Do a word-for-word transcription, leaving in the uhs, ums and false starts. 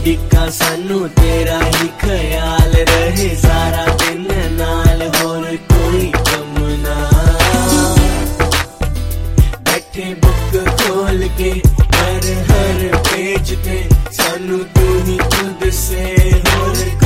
डिक्का सानू तेरा ही ख्याल रहे सारा दिन नाल होर कोई कम ना। बैठे बुक खोल के हर हर पेज पे सानू तू ही खुद से होर